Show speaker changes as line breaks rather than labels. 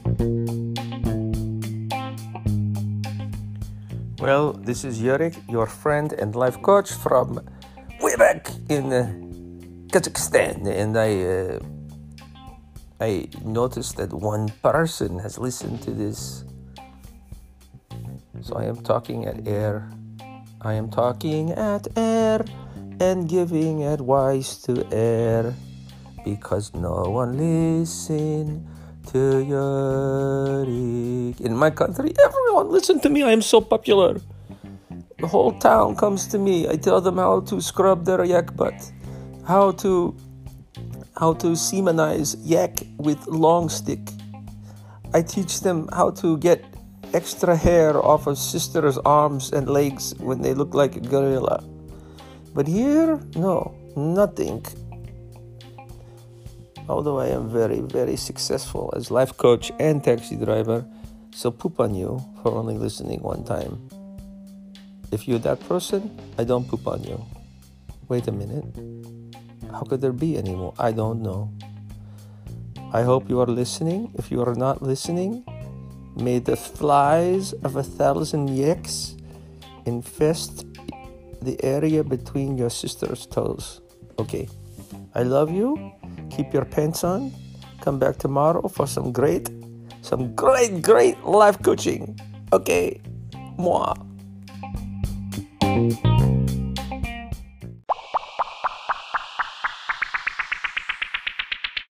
Well, this is Yurik, your friend and life coach from way back in Kazakhstan, and I noticed that one person has listened to this. So I am talking at air. I am talking at air and giving advice to air, because no one listen to Yurik. In my country, everyone listen to me. I am so popular. The whole town comes to me. I tell them how to scrub their yak butt, how to semenize yak with long stick. I teach them how to get extra hair off of sisters' arms and legs when they look like a gorilla. But here, no, nothing. Although I am very, very successful as life coach and taxi driver, so poop on you for only listening one time. If you're that person, I don't poop on you. Wait a minute. How could there be any more? I don't know. I hope you are listening. If you are not listening, may the flies of 1,000 yaks infest the area between your sister's toes. Okay. I love you. Keep your pants on. Come back tomorrow for some great life coaching. Okay. Mwah.